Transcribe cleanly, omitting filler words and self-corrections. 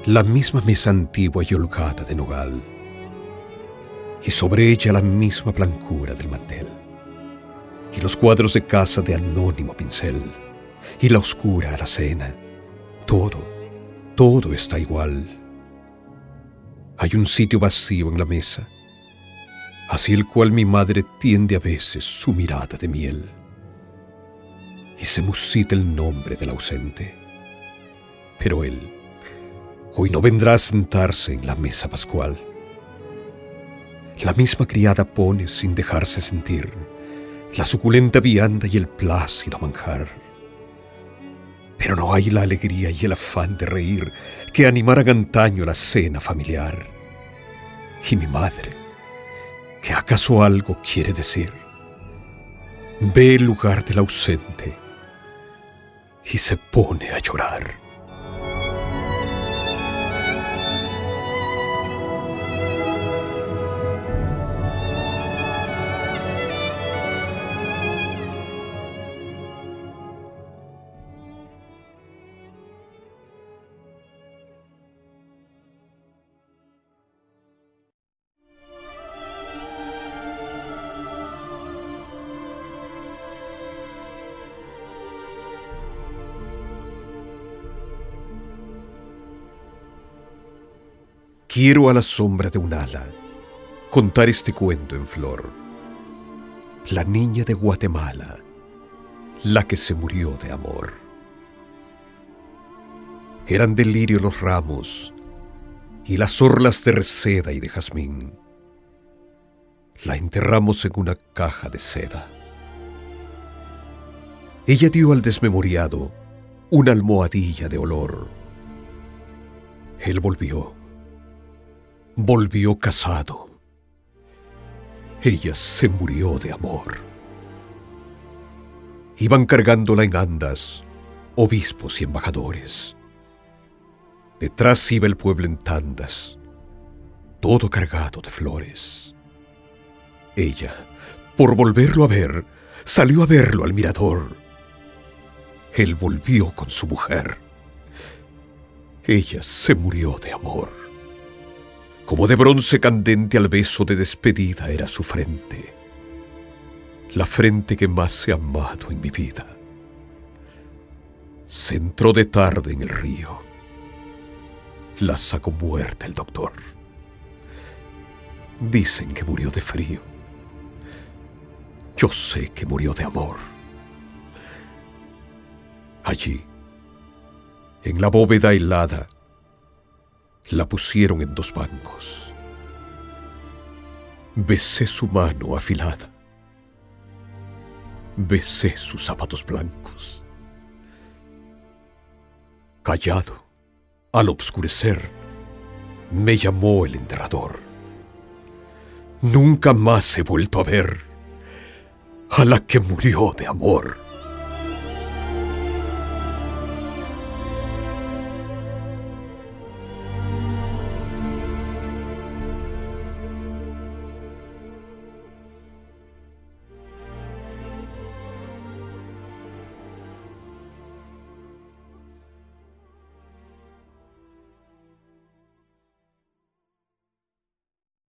la misma mesa antigua y holgada de nogal, y sobre ella la misma blancura del mantel, y los cuadros de casa de anónimo pincel, y la oscura alacena. Todo está igual. Hay un sitio vacío en la mesa, hacia el cual mi madre tiende a veces su mirada de miel, y se musita el nombre del ausente. Pero él hoy no vendrá a sentarse en la mesa pascual. La misma criada pone, sin dejarse sentir, la suculenta vianda y el plácido manjar. Pero no hay la alegría y el afán de reír que animaran antaño la cena familiar. Y mi madre, que acaso algo quiere decir, ve el lugar del ausente y se pone a llorar. Quiero a la sombra de un ala contar este cuento en flor. La niña de Guatemala, la que se murió de amor. Eran de lirio los ramos y las orlas de reseda y de jazmín. La enterramos en una caja de seda. Ella dio al desmemoriado una almohadilla de olor. Él volvió casado. Ella se murió de amor. Iban cargándola en andas obispos y embajadores. Detrás iba el pueblo en tandas, todo cargado de flores. Ella, por volverlo a ver, salió a verlo al mirador. Él volvió con su mujer. Ella se murió de amor. Como de bronce candente al beso de despedida era su frente, la frente que más he amado en mi vida. Se entró de tarde en el río. La sacó muerta el doctor. Dicen que murió de frío. Yo sé que murió de amor. Allí, en la bóveda helada, la pusieron en 2 bancos. Besé su mano afilada. Besé sus zapatos blancos. Callado, al obscurecer, me llamó el enterrador. Nunca más he vuelto a ver a la que murió de amor.